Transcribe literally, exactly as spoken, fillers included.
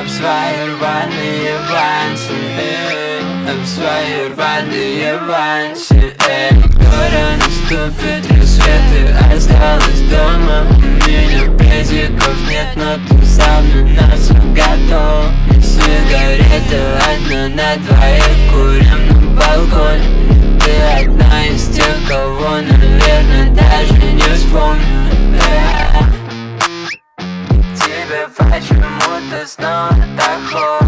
об свои рваные вансы, об свои рваные вансы. Скоро наступит рассвет, и осталась дома. У меня педиков нет, но ты сам на нас готов. Сигарета одна на двоих, курим на балконе. Ты одна из тех, кого, наверное, даже не вспомню. Тебе почему-то снова так хочется.